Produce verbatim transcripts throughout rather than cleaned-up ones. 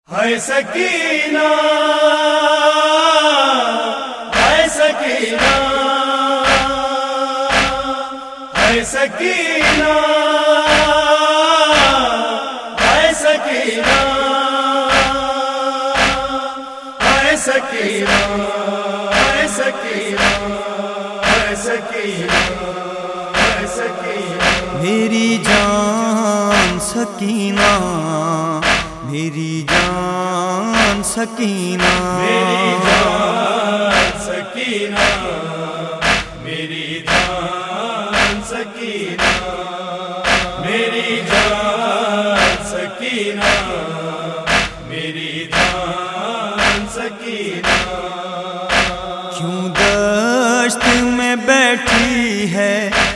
ہے سکینہ ہے سکینہ ہے سکینہ ہے سکینہ ہے سکینہ ہے سکینہ ہے سکینہ ہے سکینہ میری جان سکینہ میری جان سکینہ میری جان سکینہ میری جان سکینہ میری جان سکینہ میری جان سکینہ کیوں دشت میں بیٹھی ہے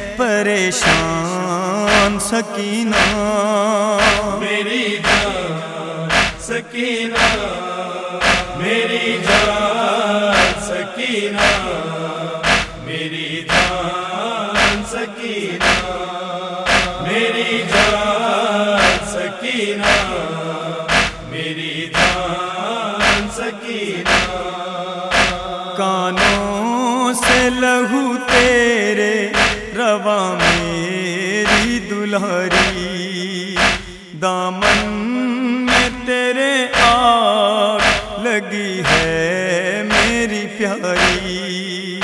پریشان سکینہ میری جان سکینہ میری جان سکینہ میری جان سکینہ میری جان سکینہ میری جان سکینہ کانوں سے لہو تیرے رواں میری دلہری دامن میں تیرے آگ لگی ہے میری پیاری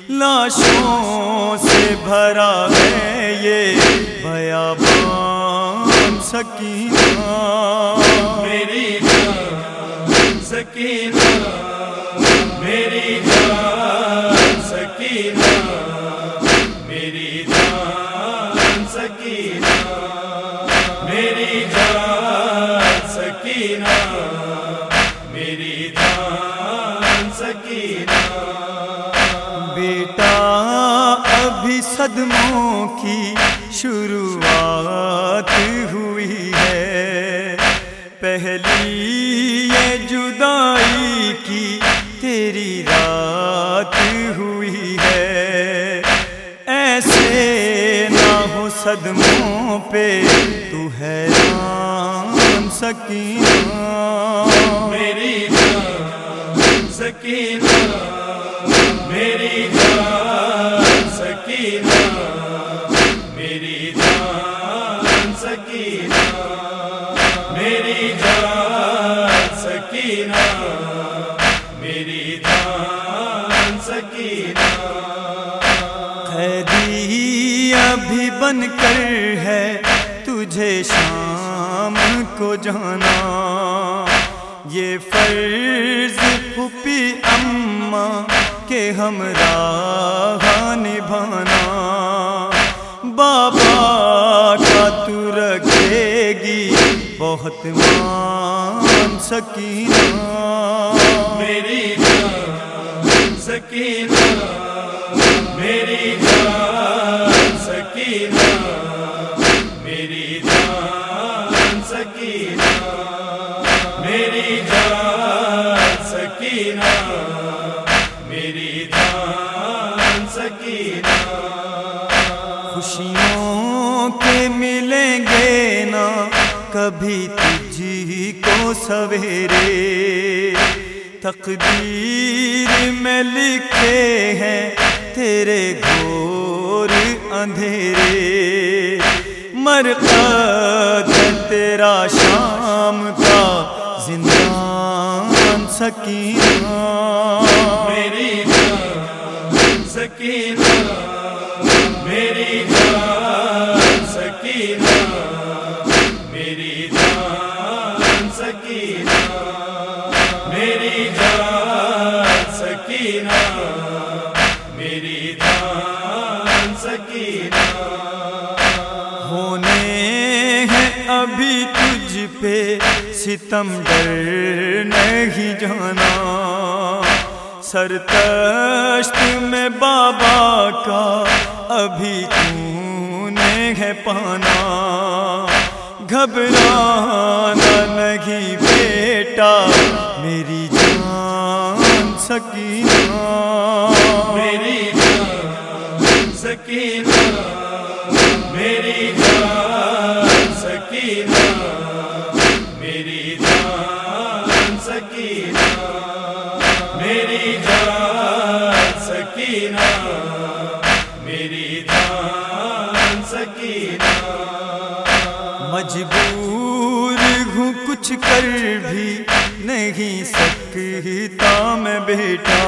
لاشوں سے بھرا ہے یہ بیابان سکینہ میری جان سکینہ میری جان سکینہ میری جان سکینہ میری جان سکینہ میری جان سکینہ بیٹا ابھی صدموں کی شروعات ہوئی ہے پہلی یہ جدائی کی تیری رات ہوئی ہے ایسے نہ ہو صدموں پہ تو حیران سکینہ میری جان سکینہ میری جان سکینہ میری جان سکینہ میری جان سکینہ میری جان سکینہ قیدی ابھی بن کر ہے تجھے شام کو جانا یہ فرض پھوپھی اماں کے ہمراہ نبھانا بابا کا تو رکھے گی بہت مان سکینہ میری جان سکینہ میری جان سکینہ میری جان سکینہ میری جان سکینہ میری جان سکینہ خوشیوں کے ملیں گے نا کبھی تجھی کو سویرے تقدیر میں لکھے ہیں تیرے گھور اندھیرے مرقد تیرا شام کا زندان سکینہ میری جان سکینہ میری جان سکینہ میری جان سکینہ میری جان سکینہ میری جان سکینہ ہونے ہیں ابھی تجھ پہ ستم ڈر نہیں جانا سرتشت میں بابا کا ابھی تو نے ہے پانا گھبرانا نہیں بیٹا میری جان سکینہ میری جان سکینہ میری جان سکینہ میری جان سکینہ میری جان سکینہ میری جان سکینہ مجبور ہوں کچھ کر بھی نہیں سکتا میں بیٹا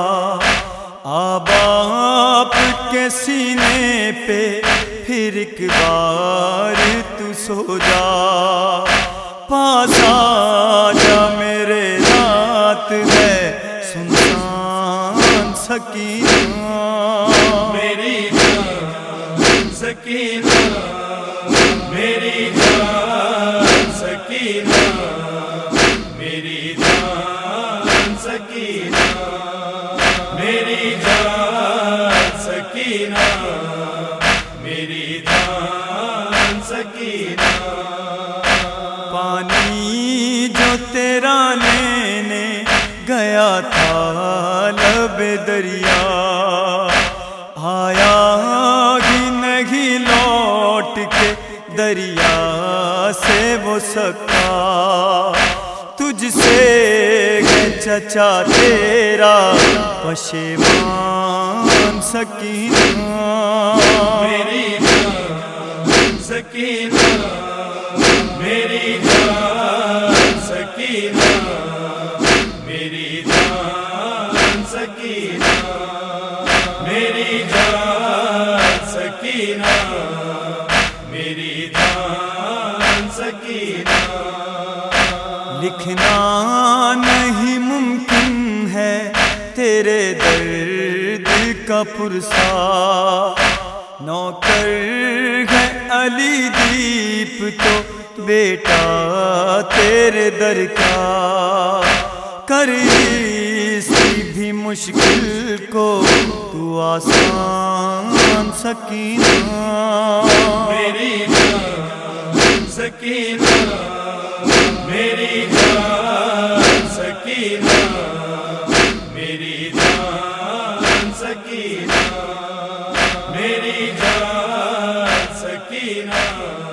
باپ کے سینے پہ پھر ایک بار تو سو جا پاس آ جا میرے رات ہے سنسان سکینہ میری جان سکینہ میری جان سکینہ میری جان سکینہ میری جان سکینہ میری جان سکینہ پانی جو تیرا لینے گیا تھا لب دریا آیا ہی نہیں لوٹ کے دریا سے وہ سکا تجھ سے ہے چچا تیرا پشیمان سکینہ میری جان سکینہ میری جان سکینہ میری جان سکینہ میری جان سکینہ میری جان سکینہ لکھنا نہیں ممکن ہے تیرے درد کا پرسا نوکر ہے علی دیپ تو بیٹا تیرے در کا کر اس بھی مشکل کو تو آسان سکینہ میری جان سکینہ میری جان سکینہ میری جان سکینہ میری جان سکینہ